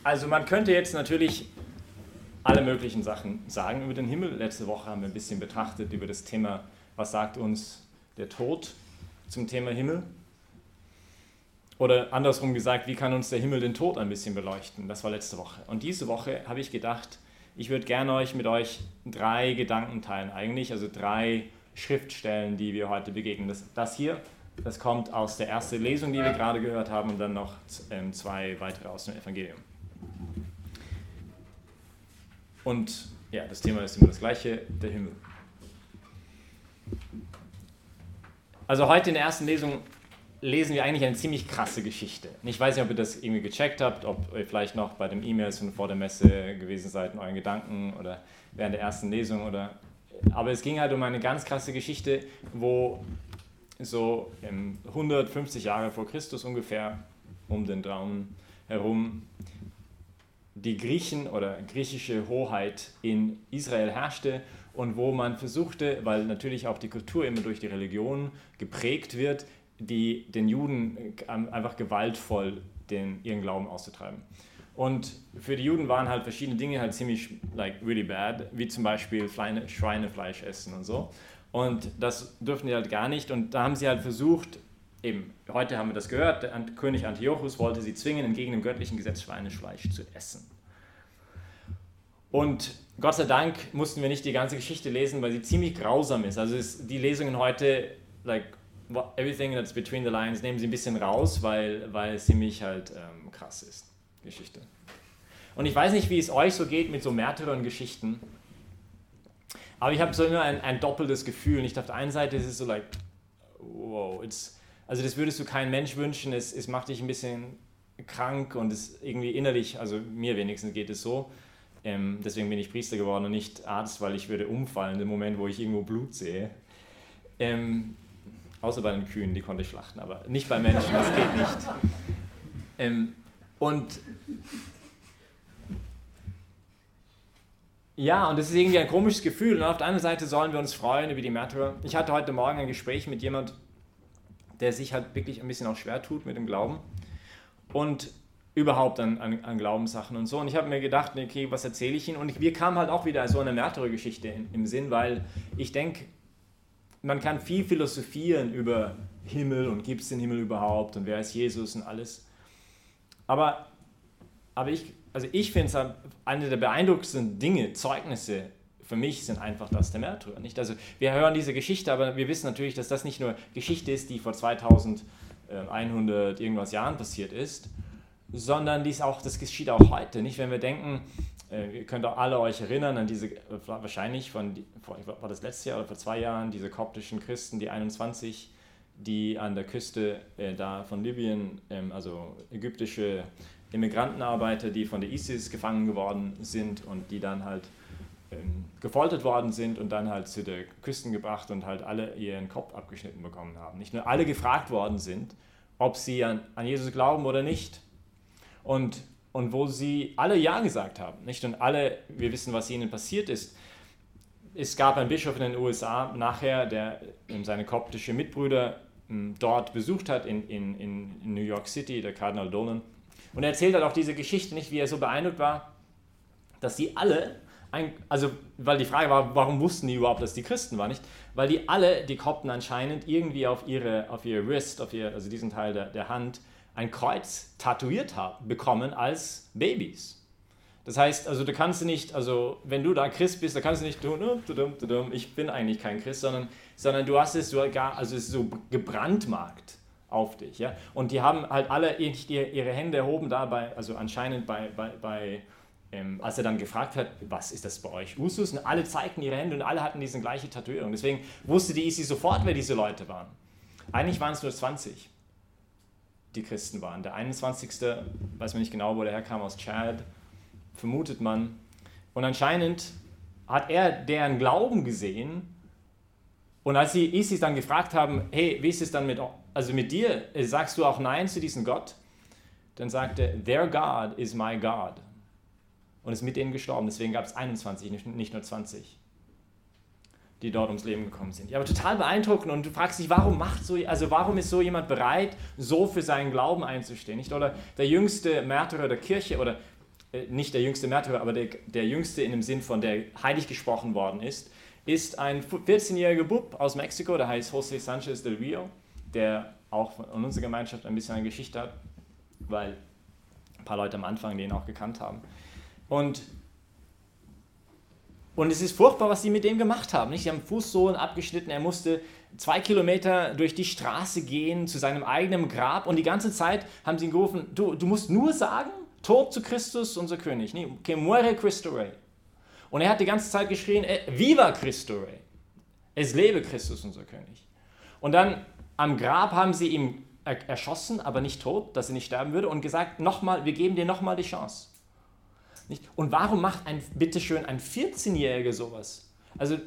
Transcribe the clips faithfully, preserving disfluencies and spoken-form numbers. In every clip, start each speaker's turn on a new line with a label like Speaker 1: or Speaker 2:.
Speaker 1: Also man könnte jetzt natürlich alle möglichen Sachen sagen über den Himmel. Letzte Woche haben wir ein bisschen betrachtet über das Thema, was sagt uns der Tod zum Thema Himmel? Oder andersrum gesagt, wie kann uns der Himmel den Tod ein bisschen beleuchten? Das war letzte Woche. Und diese Woche habe ich gedacht, ich würde gerne euch mit euch drei Gedanken teilen eigentlich, also drei Schriftstellen, die wir heute begegnen. Das, das hier, das kommt aus der ersten Lesung, die wir gerade gehört haben, und dann noch ähm, zwei weitere aus dem Evangelium. Und ja, das Thema ist immer das gleiche, der Himmel. Also heute in der ersten Lesung lesen wir eigentlich eine ziemlich krasse Geschichte. Ich weiß nicht, ob ihr das irgendwie gecheckt habt, ob ihr vielleicht noch bei den E-Mails von vor der Messe gewesen seid in euren Gedanken oder während der ersten Lesung. Oder, aber es ging halt um eine ganz krasse Geschichte, wo so hundertfünfzig Jahre vor Christus ungefähr, um den Traum herum, die Griechen oder griechische Hoheit in Israel herrschte und wo man versuchte, weil natürlich auch die Kultur immer durch die Religion geprägt wird, die den Juden einfach gewaltvoll den, ihren Glauben auszutreiben. Und für die Juden waren halt verschiedene Dinge halt ziemlich like really bad, wie zum Beispiel Schweine, Schweinefleisch essen und so. Und das durften die halt gar nicht. Und da haben sie halt versucht, eben, heute haben wir das gehört, der König Antiochus wollte sie zwingen, entgegen dem göttlichen Gesetz Schweinefleisch zu essen. Und Gott sei Dank mussten wir nicht die ganze Geschichte lesen, weil sie ziemlich grausam ist. Also ist die Lesungen heute, like, everything that's between the lines, nehmen sie ein bisschen raus, weil, weil es ziemlich halt ähm, krass ist, Geschichte. Und ich weiß nicht, wie es euch so geht mit so Märtyrern-Geschichten, aber ich habe so immer ein, ein doppeltes Gefühl. Nicht auf der einen Seite ist es so like, wow, it's, also das würdest du keinem Mensch wünschen, es, es macht dich ein bisschen krank und es irgendwie innerlich, also mir wenigstens geht es so, ähm, deswegen bin ich Priester geworden und nicht Arzt, weil ich würde umfallen im Moment, wo ich irgendwo Blut sehe. Ähm, Außer bei den Kühen, die konnte ich schlachten, aber nicht bei Menschen, das geht nicht. Ähm, und ja, und das ist irgendwie ein komisches Gefühl. Und auf der anderen Seite sollen wir uns freuen über die Märtyrer. Ich hatte heute Morgen ein Gespräch mit jemand, der sich halt wirklich ein bisschen auch schwer tut mit dem Glauben und überhaupt an, an, an Glaubenssachen und so. Und ich habe mir gedacht, okay, was erzähle ich Ihnen? Und mir kam halt auch wieder so eine Märtyrergeschichte im Sinn, weil ich denke, man kann viel philosophieren über Himmel und gibt es den Himmel überhaupt und wer ist Jesus und alles. Aber, aber ich, also ich finde es eine der beeindruckendsten Dinge, Zeugnisse für mich sind einfach das der Märtyrer. Nicht? Also wir hören diese Geschichte, aber wir wissen natürlich, dass das nicht nur Geschichte ist, die vor zweitausendeinhundert irgendwas Jahren passiert ist, sondern dies auch, das geschieht auch heute. Nicht, wenn wir denken, ihr könnt auch alle euch erinnern an diese, wahrscheinlich von, war das letztes Jahr oder vor zwei Jahren, diese koptischen Christen, die einundzwanzig, die an der Küste äh, da von Libyen, ähm, also ägyptische Immigrantenarbeiter, die von der ISIS gefangen geworden sind und die dann halt ähm, gefoltert worden sind und dann halt zu der Küsten gebracht und halt alle ihren Kopf abgeschnitten bekommen haben. Nicht nur alle gefragt worden sind, ob sie an, an Jesus glauben oder nicht. Und Und wo sie alle Ja gesagt haben, nicht? Und alle, wir wissen, was ihnen passiert ist. Es gab einen Bischof in den U S A nachher, der seine koptische Mitbrüder dort besucht hat, in, in, in New York City, der Kardinal Dolan. Und er erzählt halt auch diese Geschichte, nicht, wie er so beeindruckt war, dass die alle, ein, also weil die Frage war, warum wussten die überhaupt, dass die Christen waren, nicht? Weil die alle, die Kopten anscheinend, irgendwie auf ihre, auf ihr Wrist, auf ihr, also diesen Teil der, der Hand, ein Kreuz tätowiert haben, bekommen als Babys. Das heißt, also du kannst nicht, also wenn du da Christ bist, da kannst du nicht tun, ich bin eigentlich kein Christ, sondern, sondern du hast es sogar, also es ist so gebrandmarkt auf dich. Ja? Und die haben halt alle ihre Hände erhoben da bei, also anscheinend bei, bei, bei ähm, als er dann gefragt hat, was ist das bei euch, Usus? Und alle zeigten ihre Hände und alle hatten diese gleiche Tätowierung. Deswegen wusste die I S I sofort, wer diese Leute waren. Eigentlich waren es nur zwanzig. Die Christen waren. Der einundzwanzigste, weiß man nicht genau, wo der herkam, aus Tschad, vermutet man. Und anscheinend hat er deren Glauben gesehen und als die ISIS dann gefragt haben, hey, wie ist es dann mit, also mit dir, sagst du auch Nein zu diesem Gott? Dann sagte er, their God is my God. Und ist mit denen gestorben, deswegen gab es einundzwanzig, nicht nur zwanzig. Die dort ums Leben gekommen sind. Ja, aber total beeindruckend und du fragst dich, warum macht so, also warum ist so jemand bereit, so für seinen Glauben einzustehen, nicht? Oder der jüngste Märtyrer der Kirche oder äh, nicht der jüngste Märtyrer, aber der, der jüngste in dem Sinn von der heilig gesprochen worden ist, ist ein vierzehnjähriger Bub aus Mexiko, der heißt José Sánchez del Río, der auch in unserer Gemeinschaft ein bisschen eine Geschichte hat, weil ein paar Leute am Anfang den auch gekannt haben. Und, und es ist furchtbar, was die mit dem gemacht haben. Nicht? Die haben Fußsohlen abgeschnitten, er musste zwei Kilometer durch die Straße gehen zu seinem eigenen Grab und die ganze Zeit haben sie ihn gerufen, du, du musst nur sagen, Tod zu Christus, unser König. Nee, que muere Cristo Rey. Und er hat die ganze Zeit geschrien, Viva Cristo Rey. Es lebe Christus, unser König. Und dann am Grab haben sie ihn erschossen, aber nicht tot, dass er nicht sterben würde und gesagt, nochmal, wir geben dir nochmal die Chance. Nicht? Und warum macht ein, bitteschön, ein vierzehnjähriger sowas? Also,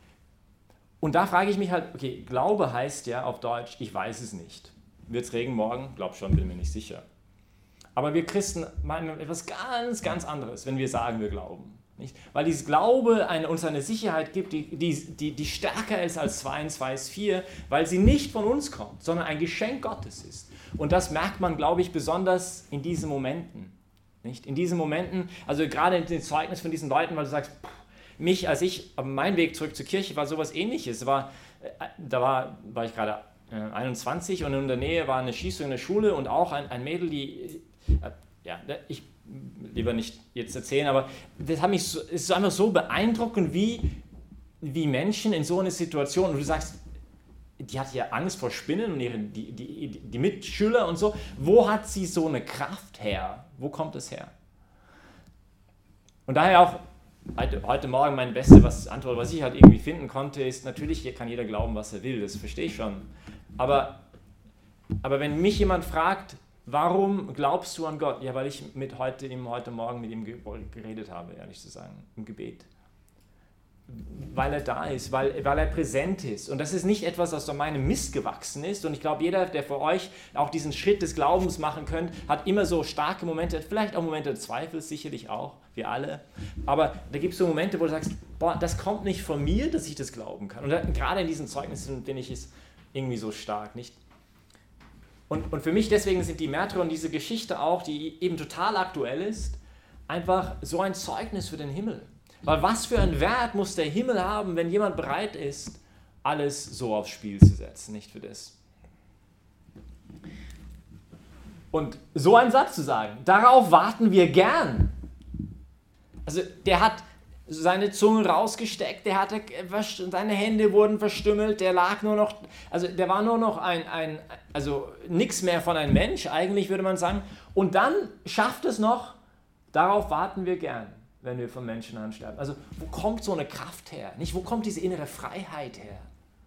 Speaker 1: und da frage ich mich halt, okay, Glaube heißt ja auf Deutsch, ich weiß es nicht. Wird es regnen morgen? Glaub schon, bin mir nicht sicher. Aber wir Christen meinen etwas ganz, ganz anderes, wenn wir sagen, wir glauben. Nicht? Weil dieses Glaube eine, uns eine Sicherheit gibt, die, die, die, die stärker ist als zwei und zwei ist vier, weil sie nicht von uns kommt, sondern ein Geschenk Gottes ist. Und das merkt man, glaube ich, besonders in diesen Momenten. Nicht? In diesen Momenten, also gerade in den Zeugnis von diesen Leuten, weil du sagst, pff, mich, als ich, mein Weg zurück zur Kirche war sowas Ähnliches. War, da war, war ich gerade einundzwanzig und in der Nähe war eine Schießung in der Schule und auch ein, ein Mädel, die, ja, ich lieber nicht jetzt erzählen, aber das hat mich so, es ist einfach so beeindruckend, wie, wie Menschen in so einer Situation, und du sagst, die hat ja Angst vor Spinnen und ihre, die, die, die Mitschüler und so, wo hat sie so eine Kraft her? Wo kommt es her? Und daher auch, heute, heute Morgen meine beste was, Antwort, was ich halt irgendwie finden konnte, ist, natürlich hier kann jeder glauben, was er will, das verstehe ich schon, aber, aber wenn mich jemand fragt, warum glaubst du an Gott? Ja, weil ich mit heute, ihm, heute Morgen mit ihm geredet habe, ehrlich zu sagen, im Gebet. Weil er da ist, weil, weil er präsent ist. Und das ist nicht etwas, was aus meinem Mist gewachsen ist. Und ich glaube, jeder, der für euch auch diesen Schritt des Glaubens machen könnt, hat immer so starke Momente, vielleicht auch Momente des Zweifels, sicherlich auch, wir alle. Aber da gibt es so Momente, wo du sagst, boah, das kommt nicht von mir, dass ich das glauben kann. Und da, gerade in diesen Zeugnissen finde ich es irgendwie so stark, nicht? Und, und für mich deswegen sind die Märtyrer und diese Geschichte auch, die eben total aktuell ist, einfach so ein Zeugnis für den Himmel. Weil was für einen Wert muss der Himmel haben, wenn jemand bereit ist, alles so aufs Spiel zu setzen, nicht für das. Und so einen Satz zu sagen, darauf warten wir gern. Also der hat seine Zunge rausgesteckt, der hatte, seine Hände wurden verstümmelt, der lag nur noch, also der war nur noch ein, ein also nichts mehr von einem Mensch, eigentlich würde man sagen. Und dann schafft es noch, darauf warten wir gern, wenn wir von Menschenhand sterben. Also wo kommt so eine Kraft her? Nicht, wo kommt diese innere Freiheit her?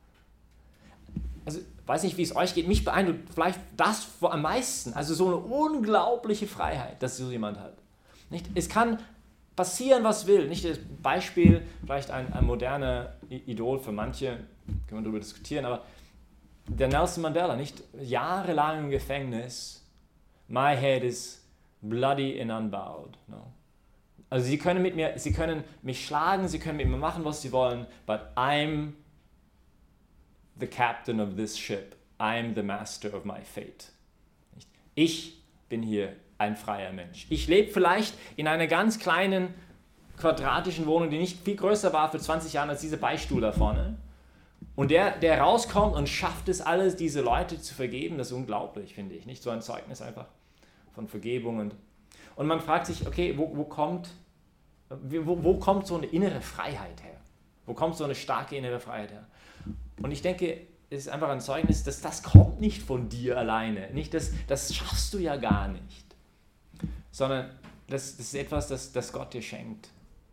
Speaker 1: Also weiß nicht, wie es euch geht, mich beeindruckt vielleicht das am meisten, also so eine unglaubliche Freiheit, dass so jemand hat. Nicht? Es kann passieren, was will. Nicht das Beispiel, vielleicht ein, ein moderner Idol für manche, können wir darüber diskutieren, aber der Nelson Mandela, nicht jahrelang im Gefängnis, my head is bloody and unbowed. No. Also sie können mit mir, sie können mich schlagen, sie können mit mir machen, was sie wollen, but I'm the captain of this ship. I'm the master of my fate. Ich bin hier ein freier Mensch. Ich lebe vielleicht in einer ganz kleinen quadratischen Wohnung, die nicht viel größer war für zwanzig Jahre als dieser Beistuhl da vorne. Und der, der rauskommt und schafft es alles, diese Leute zu vergeben, das ist unglaublich, finde ich. Nicht so ein Zeugnis einfach von Vergebung. Und, und man fragt sich, okay, wo, wo, kommt, wo, wo kommt so eine innere Freiheit her? Wo kommt so eine starke innere Freiheit her? Und ich denke, es ist einfach ein Zeugnis, dass das kommt nicht von dir alleine. Nicht das, das schaffst du ja gar nicht. Sondern das, das ist etwas, das, das Gott dir schenkt.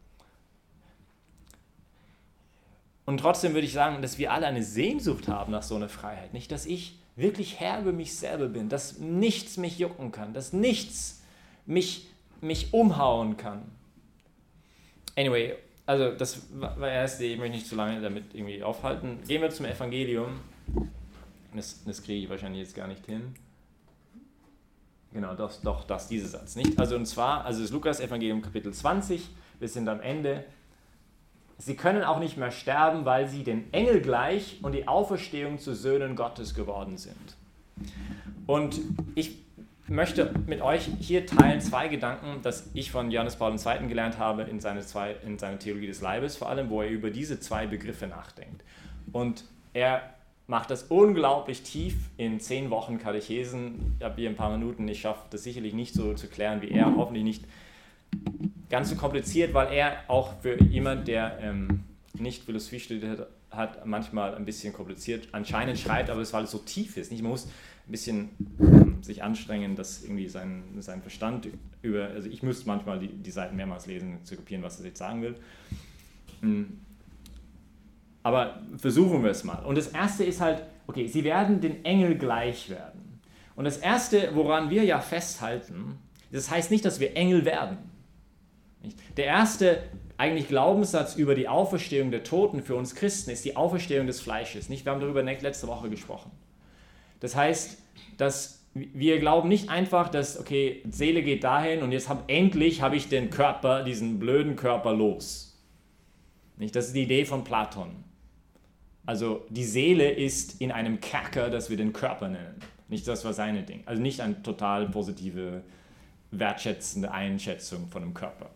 Speaker 1: Und trotzdem würde ich sagen, dass wir alle eine Sehnsucht haben nach so einer Freiheit. Nicht, dass ich wirklich Herr über mich selber bin, dass nichts mich jucken kann, dass nichts mich, mich umhauen kann. Anyway, also das war das erste, ich möchte nicht zu lange damit irgendwie aufhalten. Gehen wir zum Evangelium. Das, das kriege ich wahrscheinlich jetzt gar nicht hin. Genau, das, doch, das, dieser Satz, nicht? Also und zwar, also das Lukas-Evangelium Kapitel zwanzig, wir sind am Ende. Sie können auch nicht mehr sterben, weil sie den Engel gleich und die Auferstehung zu Söhnen Gottes geworden sind. Und ich möchte mit euch hier teilen zwei Gedanken, dass ich von Johannes Paul der Zweite gelernt habe in seiner zwei, in seiner Theologie des Leibes, vor allem, wo er über diese zwei Begriffe nachdenkt. Und er macht das unglaublich tief in zehn Wochen Katechesen. Ich habe hier ein paar Minuten, ich schaffe das sicherlich nicht so zu klären wie er, hoffentlich nicht ganz so kompliziert, weil er auch für jemand, der ähm, nicht Philosophie studiert hat, manchmal ein bisschen kompliziert anscheinend schreibt, aber es weil es so tief ist. Nicht? Man muss ein bisschen ähm, sich anstrengen, dass irgendwie sein, sein Verstand über, also ich müsste manchmal die, die Seiten mehrmals lesen, zu kopieren, was er jetzt sagen will. Mhm. Aber versuchen wir es mal. Und das erste ist halt, okay, sie werden den Engel gleich werden. Und das erste, woran wir ja festhalten, das heißt nicht, dass wir Engel werden. Der erste eigentlich Glaubenssatz über die Auferstehung der Toten für uns Christen ist die Auferstehung des Fleisches. Nicht? Wir haben darüber letzte Woche gesprochen. Das heißt, dass wir glauben nicht einfach, dass, okay, Seele geht dahin und jetzt hab, endlich habe ich den Körper, diesen blöden Körper los. Nicht? Das ist die Idee von Platon. Also die Seele ist in einem Kerker, das wir den Körper nennen. Nicht das war seine Ding. Also nicht eine total positive, wertschätzende Einschätzung von dem Körper.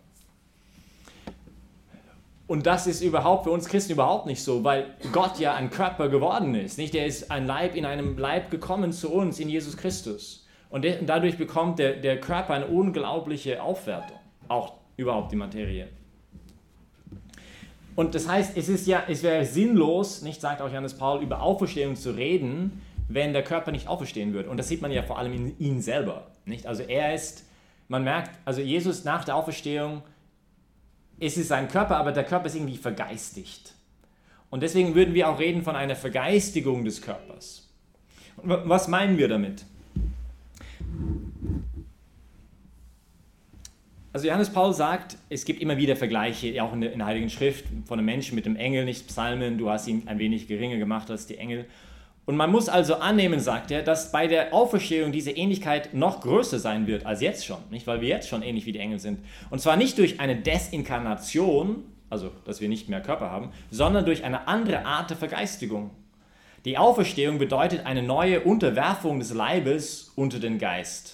Speaker 1: Und das ist überhaupt für uns Christen überhaupt nicht so, weil Gott ja ein Körper geworden ist. Nicht? Der ist ein Leib in einem Leib gekommen zu uns, in Jesus Christus. Und der, dadurch bekommt der, der Körper eine unglaubliche Aufwertung. Auch überhaupt die Materie. Und das heißt, es ist ja, es wäre sinnlos, nicht, sagt auch Johannes Paul, über Auferstehung zu reden, wenn der Körper nicht auferstehen würde. Und das sieht man ja vor allem in ihm selber. Nicht? Also er ist, man merkt, also Jesus nach der Auferstehung, es ist sein Körper, aber der Körper ist irgendwie vergeistigt. Und deswegen würden wir auch reden von einer Vergeistigung des Körpers. Und was meinen wir damit? Also Johannes Paul sagt, es gibt immer wieder Vergleiche, auch in der, in der Heiligen Schrift, von einem Menschen mit dem Engel, nicht Psalmen, du hast ihn ein wenig geringer gemacht als die Engel. Und man muss also annehmen, sagt er, dass bei der Auferstehung diese Ähnlichkeit noch größer sein wird als jetzt schon, nicht? Weil wir jetzt schon ähnlich wie die Engel sind. Und zwar nicht durch eine Desinkarnation, also dass wir nicht mehr Körper haben, sondern durch eine andere Art der Vergeistigung. Die Auferstehung bedeutet eine neue Unterwerfung des Leibes unter den Geist.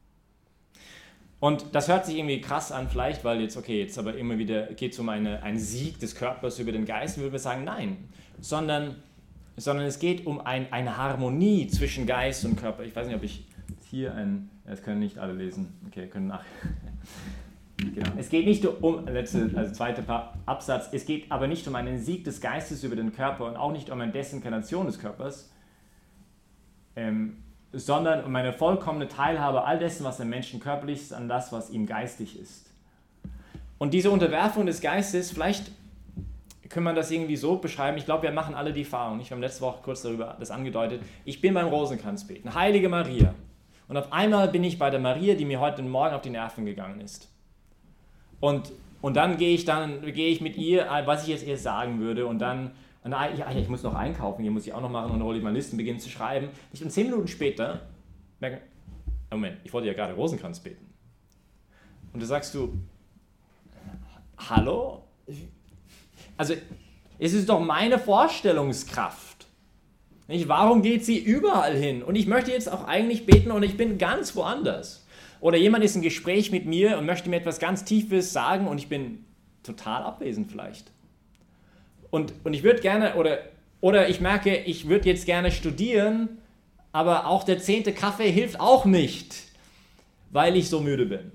Speaker 1: Und das hört sich irgendwie krass an vielleicht, weil jetzt, okay, jetzt aber immer wieder geht es um eine, einen Sieg des Körpers über den Geist, würden wir sagen, nein, sondern, sondern es geht um ein, eine Harmonie zwischen Geist und Körper. Ich weiß nicht, ob ich hier ein, das können nicht alle lesen, okay, können nach. Genau. Es geht nicht um, letzte, also zweiter Absatz, es geht aber nicht um einen Sieg des Geistes über den Körper und auch nicht um eine Desinkarnation des Körpers, ähm, sondern um eine vollkommene Teilhabe all dessen, was dem Menschen körperlich ist, an das, was ihm geistig ist. Und diese Unterwerfung des Geistes, vielleicht kann man das irgendwie so beschreiben, ich glaube, wir machen alle die Erfahrung, ich habe letzte Woche kurz darüber das angedeutet, ich bin beim Rosenkranzbeten, Heilige Maria, und auf einmal bin ich bei der Maria, die mir heute Morgen auf die Nerven gegangen ist. Und, und dann gehe ich dann gehe ich mit ihr, was ich jetzt ihr sagen würde, und dann Und ja, ich muss noch einkaufen, hier muss ich auch noch machen, und dann hole ich meine Listen, beginne zu schreiben. Nicht um zehn Minuten später merke, Moment, ich wollte ja gerade Rosenkranz beten. Und da sagst du, hallo? Also, es ist doch meine Vorstellungskraft. Nicht? Warum geht sie überall hin? Und ich möchte jetzt auch eigentlich beten und ich bin ganz woanders. Oder jemand ist im Gespräch mit mir und möchte mir etwas ganz Tiefes sagen und ich bin total abwesend vielleicht. Und, und ich würde gerne, oder, oder ich merke, ich würde jetzt gerne studieren, aber auch der zehnte Kaffee hilft auch nicht, weil ich so müde bin.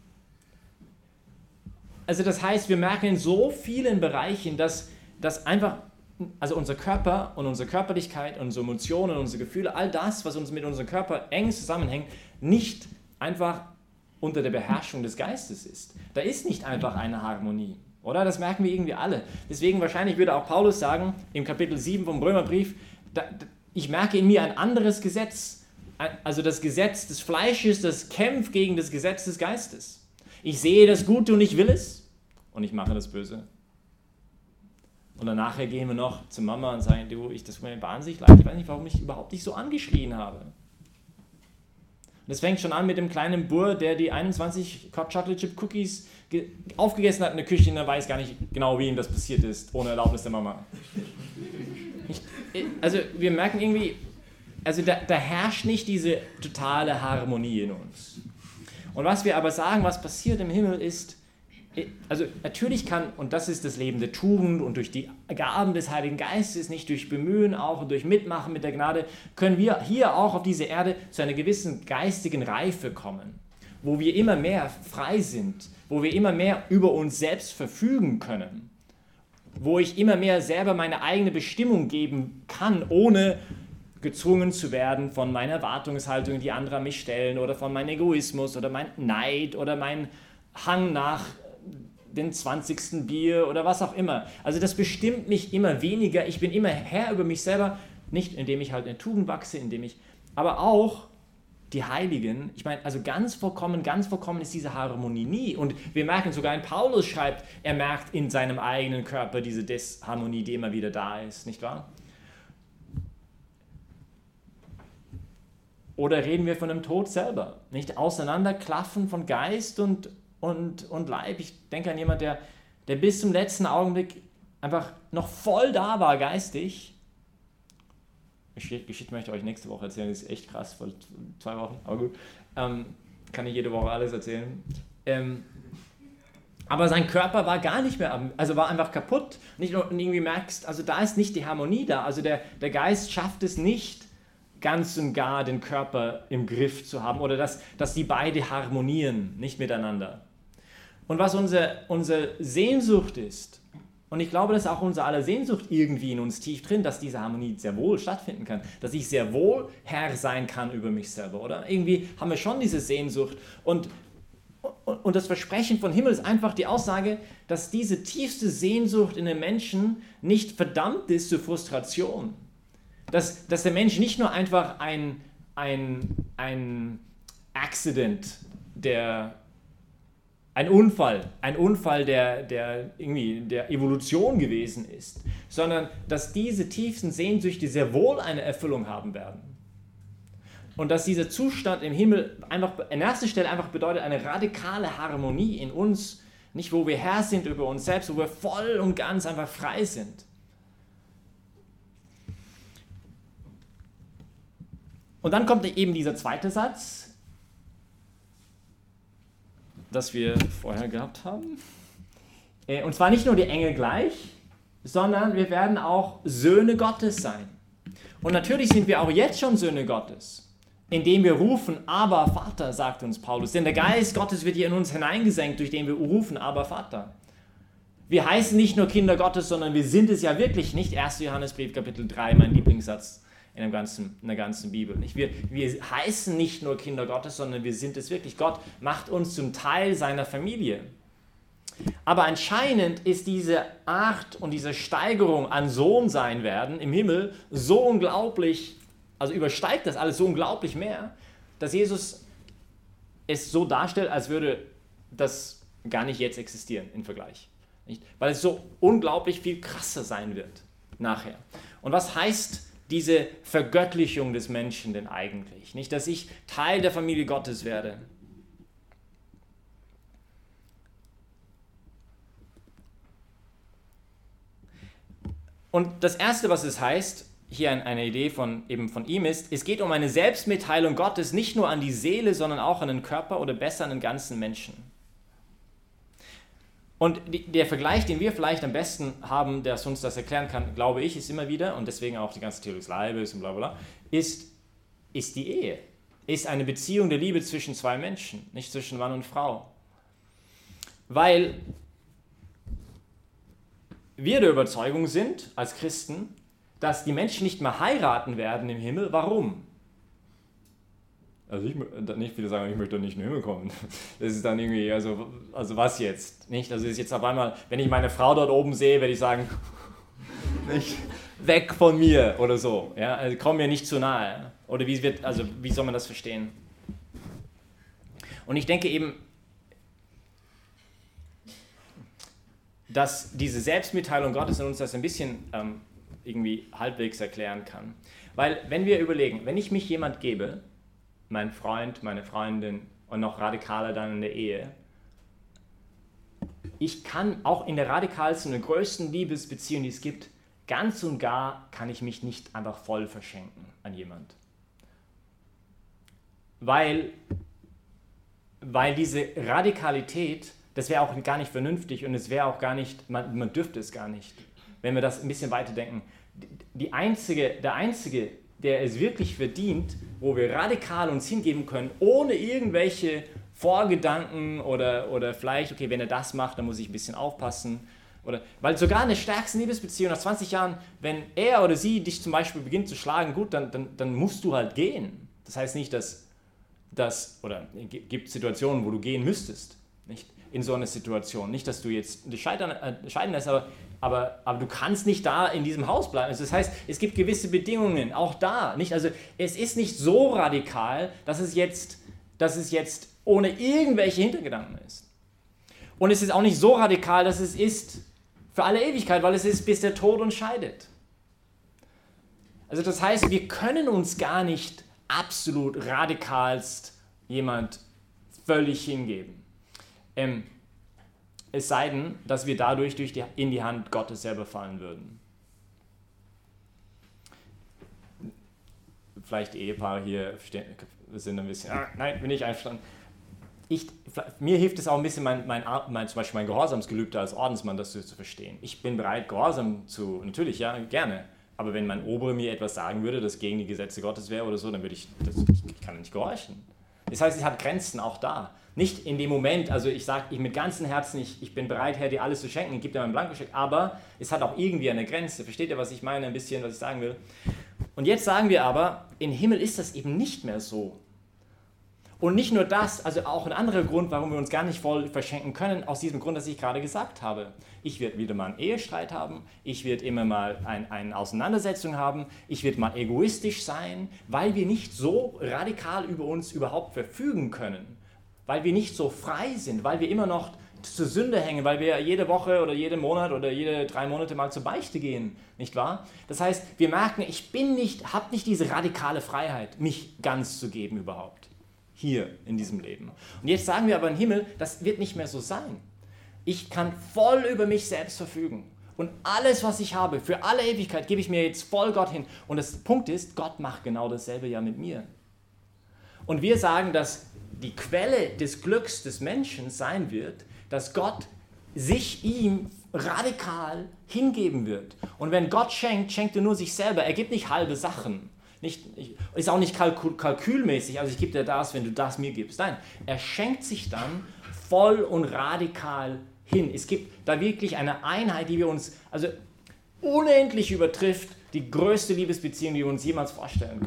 Speaker 1: Also das heißt, wir merken in so vielen Bereichen, dass, dass einfach, also unser Körper und unsere Körperlichkeit, unsere Emotionen, unsere Gefühle, all das, was uns mit unserem Körper eng zusammenhängt, nicht einfach unter der Beherrschung des Geistes ist. Da ist nicht einfach eine Harmonie. Oder? Das merken wir irgendwie alle. Deswegen wahrscheinlich würde auch Paulus sagen, im Kapitel sieben vom Römerbrief, da, ich merke in mir ein anderes Gesetz. Also das Gesetz des Fleisches, das kämpft gegen das Gesetz des Geistes. Ich sehe das Gute und ich will es und ich mache das Böse. Und dann nachher gehen wir noch zu Mama und sagen, du, ich, das tut mir wahnsinnig leid, ich weiß nicht, warum ich überhaupt nicht so angeschrien habe. Und das fängt schon an mit dem kleinen Bur, der die einundzwanzig Chocolate Chip Cookies ge- aufgegessen hat in der Küche und er weiß gar nicht genau, wie ihm das passiert ist, ohne Erlaubnis der Mama. Ich, also wir merken irgendwie, also da, da herrscht nicht diese totale Harmonie in uns. Und was wir aber sagen, was passiert im Himmel ist, also natürlich kann, und das ist das Leben der Tugend und durch die Gaben des Heiligen Geistes, nicht durch Bemühen auch und durch Mitmachen mit der Gnade, können wir hier auch auf dieser Erde zu einer gewissen geistigen Reife kommen, wo wir immer mehr frei sind, wo wir immer mehr über uns selbst verfügen können, wo ich immer mehr selber meine eigene Bestimmung geben kann, ohne gezwungen zu werden von meiner Erwartungshaltung, die andere an mich stellen, oder von meinem Egoismus oder mein Neid oder mein Hang nach den zwanzigsten Bier oder was auch immer. Also das bestimmt mich immer weniger. Ich bin immer Herr über mich selber, nicht indem ich halt in Tugend wachse, indem ich, aber auch die Heiligen, ich meine, also ganz vollkommen, ganz vollkommen ist diese Harmonie nie. Und wir merken sogar, in Paulus schreibt, er merkt in seinem eigenen Körper diese Disharmonie, die immer wieder da ist, nicht wahr? Oder reden wir von dem Tod selber, nicht? Auseinanderklaffen von Geist und Und, und Leib. Ich denke an jemanden, der, der bis zum letzten Augenblick einfach noch voll da war, geistig. Die Geschichte möchte ich euch nächste Woche erzählen, das ist echt krass, vor zwei Wochen, aber gut. Ähm, kann ich jede Woche alles erzählen. Ähm, aber sein Körper war gar nicht mehr, also war einfach kaputt. Nicht nur, und irgendwie merkst, also da ist nicht die Harmonie da. Also der, der Geist schafft es nicht, ganz und gar den Körper im Griff zu haben oder dass, dass die beide harmonieren, nicht miteinander. Und was unsere, unsere Sehnsucht ist, und ich glaube, das ist auch unser aller Sehnsucht irgendwie in uns tief drin, dass diese Harmonie sehr wohl stattfinden kann, dass ich sehr wohl Herr sein kann über mich selber, oder? Irgendwie haben wir schon diese Sehnsucht. Und, und, und das Versprechen von Himmel ist einfach die Aussage, dass diese tiefste Sehnsucht in den Menschen nicht verdammt ist zur Frustration. Dass, dass der Mensch nicht nur einfach ein, ein, ein Accident, der, ein Unfall, ein Unfall der, der, irgendwie der Evolution gewesen ist, sondern dass diese tiefsten Sehnsüchte sehr wohl eine Erfüllung haben werden. Und dass dieser Zustand im Himmel einfach an erster Stelle einfach bedeutet eine radikale Harmonie in uns, nicht wo wir Herr sind über uns selbst, wo wir voll und ganz einfach frei sind. Und dann kommt eben dieser zweite Satz, das wir vorher gehabt haben. Und zwar nicht nur die Engel gleich, sondern wir werden auch Söhne Gottes sein. Und natürlich sind wir auch jetzt schon Söhne Gottes, indem wir rufen, aber Vater, sagt uns Paulus. Denn der Geist Gottes wird hier in uns hineingesenkt, durch den wir rufen, aber Vater. Wir heißen nicht nur Kinder Gottes, sondern wir sind es ja wirklich nicht. erster Johannesbrief, Kapitel drei, mein Lieblingssatz. In, dem ganzen, in der ganzen Bibel. Nicht? Wir, wir heißen nicht nur Kinder Gottes, sondern wir sind es wirklich. Gott macht uns zum Teil seiner Familie. Aber anscheinend ist diese Art und diese Steigerung an Sohn sein werden im Himmel so unglaublich, also übersteigt das alles so unglaublich mehr, dass Jesus es so darstellt, als würde das gar nicht jetzt existieren im Vergleich. Nicht? Weil es so unglaublich viel krasser sein wird nachher. Und was heißt diese Vergöttlichung des Menschen denn eigentlich? Nicht, dass ich Teil der Familie Gottes werde. Und das Erste, was es heißt, hier eine Idee von, eben von ihm ist, es geht um eine Selbstmitteilung Gottes nicht nur an die Seele, sondern auch an den Körper oder besser an den ganzen Menschen. Und die, der Vergleich, den wir vielleicht am besten haben, der uns das erklären kann, glaube ich, ist immer wieder, und deswegen auch die ganze Theorie des Leibes und bla bla, ist, ist die Ehe. Ist eine Beziehung der Liebe zwischen zwei Menschen, nicht zwischen Mann und Frau. Weil wir der Überzeugung sind, als Christen, dass die Menschen nicht mehr heiraten werden im Himmel. Warum? Also ich, nicht viele sagen, ich möchte doch nicht in den Himmel kommen. Das ist dann irgendwie, also, also was jetzt? Nicht? Also ist jetzt auf einmal, wenn ich meine Frau dort oben sehe, werde ich sagen, nicht, weg von mir oder so. Ja? Also komm mir nicht zu nahe. Oder wie, wird, also wie soll man das verstehen? Und ich denke eben, dass diese Selbstmitteilung Gottes in uns das ein bisschen ähm, irgendwie halbwegs erklären kann. Weil wenn wir überlegen, wenn ich mich jemand gebe, mein Freund, meine Freundin und noch radikaler dann in der Ehe, ich kann auch in der radikalsten und größten Liebesbeziehung, die es gibt, ganz und gar kann ich mich nicht einfach voll verschenken an jemand. weil, weil diese Radikalität, das wäre auch gar nicht vernünftig und es wäre auch gar nicht, man, man dürfte es gar nicht, wenn wir das ein bisschen weiterdenken. Die einzige, der Einzige, der es wirklich verdient, wo wir radikal uns hingeben können, ohne irgendwelche Vorgedanken oder, oder vielleicht, okay, wenn er das macht, dann muss ich ein bisschen aufpassen. Oder, weil sogar in der stärksten Liebesbeziehung nach zwanzig Jahren, wenn er oder sie dich zum Beispiel beginnt zu schlagen, gut, dann, dann, dann musst du halt gehen. Das heißt nicht, dass, dass oder es gibt Situationen, wo du gehen müsstest, nicht? In so einer Situation. Nicht, dass du jetzt dich scheitern, äh, scheiden lässt, aber, aber, aber du kannst nicht da in diesem Haus bleiben. Also das heißt, es gibt gewisse Bedingungen, auch da. Nicht? Also es ist nicht so radikal, dass es jetzt, dass es jetzt ohne irgendwelche Hintergedanken ist. Und es ist auch nicht so radikal, dass es ist für alle Ewigkeit, weil es ist, bis der Tod uns scheidet. Also das heißt, wir können uns gar nicht absolut radikalst jemand völlig hingeben. Ähm, es sei denn, dass wir dadurch durch die, in die Hand Gottes selber fallen würden. Vielleicht Ehepaare hier sind ein bisschen, ah, nein, bin ich einverstanden. Ich, mir hilft es auch ein bisschen, mein, mein, mein, zum Beispiel mein Gehorsamsgelübde als Ordensmann, das zu, zu verstehen. Ich bin bereit, Gehorsam zu, natürlich, ja, gerne. Aber wenn mein Obere mir etwas sagen würde, das gegen die Gesetze Gottes wäre oder so, dann würde ich, das, ich kann nicht gehorchen. Das heißt, es hat Grenzen auch da. Nicht in dem Moment, also ich sage ich mit ganzem Herzen, ich, ich bin bereit, Herr, dir alles zu schenken, ich gebe dir meinen Blankoscheck, aber es hat auch irgendwie eine Grenze. Versteht ihr, was ich meine, ein bisschen, was ich sagen will? Und jetzt sagen wir aber, im Himmel ist das eben nicht mehr so. Und nicht nur das, also auch ein anderer Grund, warum wir uns gar nicht voll verschenken können, aus diesem Grund, das ich gerade gesagt habe. Ich werde wieder mal einen Ehestreit haben, ich werde immer mal ein, eine Auseinandersetzung haben, ich werde mal egoistisch sein, weil wir nicht so radikal über uns überhaupt verfügen können, weil wir nicht so frei sind, weil wir immer noch zur Sünde hängen, weil wir jede Woche oder jeden Monat oder jede drei Monate mal zur Beichte gehen, nicht wahr? Das heißt, wir merken, ich bin nicht, habe nicht diese radikale Freiheit, mich ganz zu geben überhaupt. Hier in diesem Leben. Und jetzt sagen wir aber im Himmel, das wird nicht mehr so sein. Ich kann voll über mich selbst verfügen. Und alles, was ich habe, für alle Ewigkeit, gebe ich mir jetzt voll Gott hin. Und das Punkt ist, Gott macht genau dasselbe ja mit mir. Und wir sagen, dass die Quelle des Glücks des Menschen sein wird, dass Gott sich ihm radikal hingeben wird. Und wenn Gott schenkt, schenkt er nur sich selber. Er gibt nicht halbe Sachen. Nicht, ist auch nicht kalkül, kalkülmäßig, also ich gebe dir das, wenn du das mir gibst. Nein, er schenkt sich dann voll und radikal hin. Es gibt da wirklich eine Einheit, die wir uns also unendlich übertrifft, die größte Liebesbeziehung, die wir uns jemals vorstellen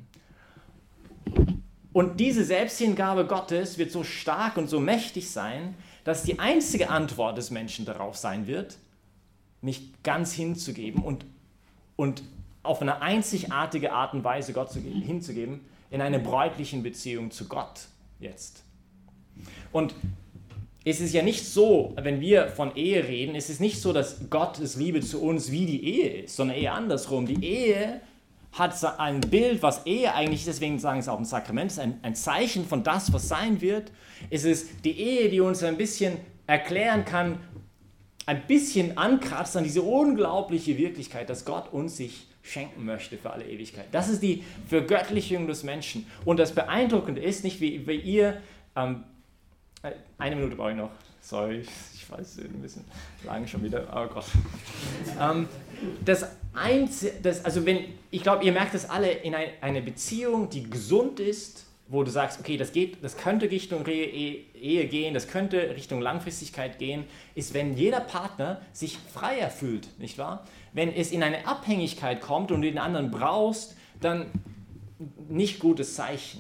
Speaker 1: könnten. Und diese Selbsthingabe Gottes wird so stark und so mächtig sein, dass die einzige Antwort des Menschen darauf sein wird, mich ganz hinzugeben und, und auf eine einzigartige Art und Weise Gott zu, hinzugeben, in einer bräutlichen Beziehung zu Gott jetzt. Und es ist ja nicht so, wenn wir von Ehe reden, es ist nicht so, dass Gottes Liebe zu uns wie die Ehe ist, sondern eher andersrum. Die Ehe hat ein Bild, was Ehe eigentlich ist, deswegen sagen sie auch ein Sakrament, ist ein, ein Zeichen von das, was sein wird. Es ist die Ehe, die uns ein bisschen erklären kann, ein bisschen ankratzt an diese unglaubliche Wirklichkeit, dass Gott uns sich schenken möchte für alle Ewigkeit. Das ist die Vergöttlichung des Menschen. Und das Beeindruckende ist nicht, wie, wie ihr, ähm, eine Minute brauche ich noch, sorry, ich weiß, ein bisschen lang schon wieder, oh Gott. ähm, das Einzige, das, also wenn, ich glaube, ihr merkt das alle, in ein, eine Beziehung, die gesund ist, wo du sagst, okay, das geht, das könnte Richtung Ehe, Ehe gehen, das könnte Richtung Langfristigkeit gehen, ist, wenn jeder Partner sich freier fühlt, nicht wahr? Wenn es in eine Abhängigkeit kommt und du den anderen brauchst, dann nicht gutes Zeichen.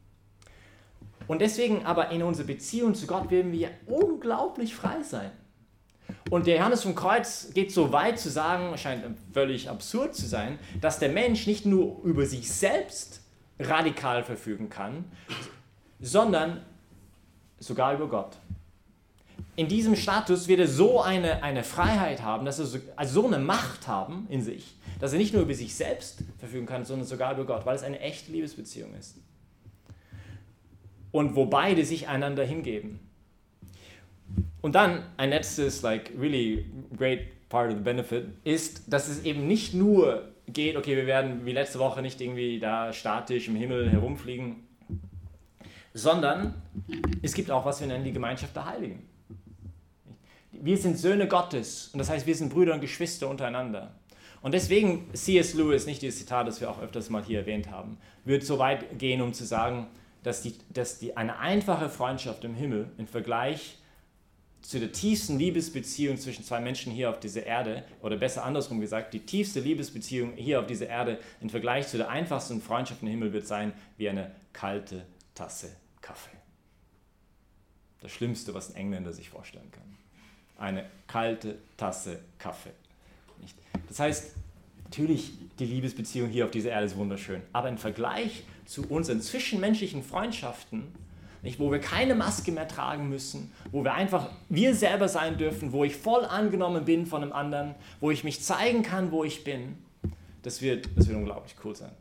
Speaker 1: Und deswegen aber in unserer Beziehung zu Gott werden wir unglaublich frei sein. Und der Johannes vom Kreuz geht so weit zu sagen, scheint völlig absurd zu sein, dass der Mensch nicht nur über sich selbst radikal verfügen kann, sondern sogar über Gott. In diesem Status wird er so eine, eine Freiheit haben, dass er so, also so eine Macht haben in sich, dass er nicht nur über sich selbst verfügen kann, sondern sogar über Gott, weil es eine echte Liebesbeziehung ist. Und wo beide sich einander hingeben. Und dann ein letztes, like really great part of the benefit, ist, dass es eben nicht nur geht, okay, wir werden wie letzte Woche nicht irgendwie da statisch im Himmel herumfliegen, sondern es gibt auch, was wir nennen, die Gemeinschaft der Heiligen. Wir sind Söhne Gottes und das heißt, wir sind Brüder und Geschwister untereinander. Und deswegen C S Lewis, nicht dieses Zitat, das wir auch öfters mal hier erwähnt haben, wird so weit gehen, um zu sagen, dass, die, dass die, eine einfache Freundschaft im Himmel im Vergleich zu der tiefsten Liebesbeziehung zwischen zwei Menschen hier auf dieser Erde, oder besser andersrum gesagt, die tiefste Liebesbeziehung hier auf dieser Erde im Vergleich zu der einfachsten Freundschaft im Himmel wird sein wie eine kalte Tasse Kaffee. Das Schlimmste, was ein Engländer sich vorstellen kann. Eine kalte Tasse Kaffee. Nicht? Das heißt, natürlich, die Liebesbeziehung hier auf dieser Erde ist wunderschön, aber im Vergleich zu unseren zwischenmenschlichen Freundschaften, nicht, wo wir keine Maske mehr tragen müssen, wo wir einfach wir selber sein dürfen, wo ich voll angenommen bin von einem anderen, wo ich mich zeigen kann, wo ich bin, das wird, das wird unglaublich cool sein.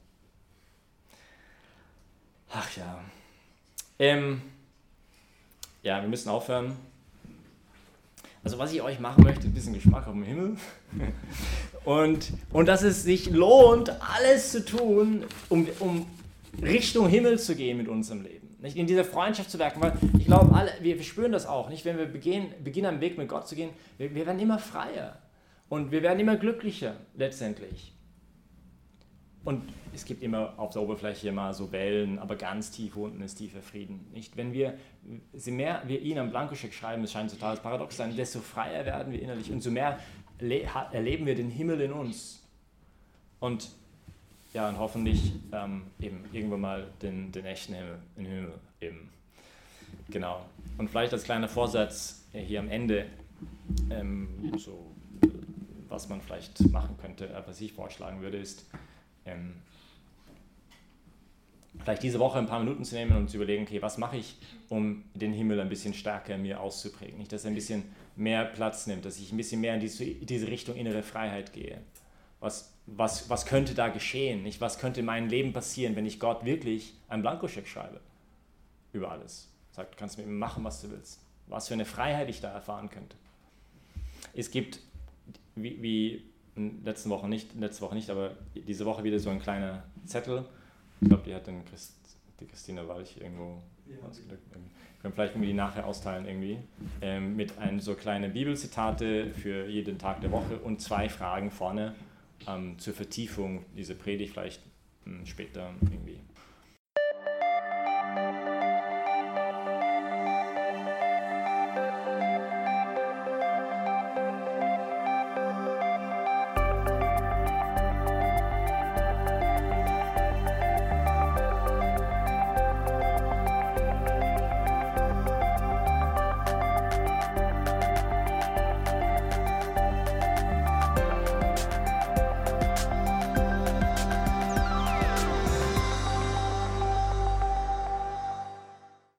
Speaker 1: Ach ja. Ähm, ja, wir müssen aufhören. Also was ich euch machen möchte, ein bisschen Geschmack auf dem Himmel. Und, und dass es sich lohnt, alles zu tun, um, um Richtung Himmel zu gehen mit unserem Leben. Nicht in dieser Freundschaft zu werken, weil ich glaube, alle, wir, wir spüren das auch, nicht? Wenn wir beginnen, beginnen, am Weg mit Gott zu gehen, wir, wir werden immer freier und wir werden immer glücklicher letztendlich. Und es gibt immer auf der Oberfläche mal so Wellen, aber ganz tief unten ist tiefer Frieden. Nicht? Wenn wir, je mehr wir ihn am Blankoscheck schreiben, es scheint total paradox zu sein, desto freier werden wir innerlich und so mehr erleben wir den Himmel in uns. Und ja, und hoffentlich ähm, eben irgendwann mal den, den echten Himmel, den Himmel eben. Genau. Und vielleicht als kleiner Vorsatz äh, hier am Ende, ähm, so, was man vielleicht machen könnte, äh, was ich vorschlagen würde, ist, ähm, vielleicht diese Woche ein paar Minuten zu nehmen und zu überlegen, okay, was mache ich, um den Himmel ein bisschen stärker in mir auszuprägen. Nicht, dass er ein bisschen mehr Platz nimmt, dass ich ein bisschen mehr in diese, diese Richtung innere Freiheit gehe. Was, was, was könnte da geschehen? Nicht? Was könnte in meinem Leben passieren, wenn ich Gott wirklich einen Blankoscheck schreibe? Über alles. Sagt, du kannst mit mir machen, was du willst. Was für eine Freiheit ich da erfahren könnte. Es gibt, wie, wie letzte Woche nicht, letzte Woche nicht, aber diese Woche wieder so ein kleiner Zettel. Ich glaube, die hat dann Christ, die Christina Walch irgendwo ja. ausgedrückt. Wir können vielleicht irgendwie die nachher austeilen irgendwie. Ähm, mit ein so kleine Bibelzitate für jeden Tag der Woche und zwei Fragen vorne. Ähm, zur Vertiefung dieser Predigt vielleicht ähm, später irgendwie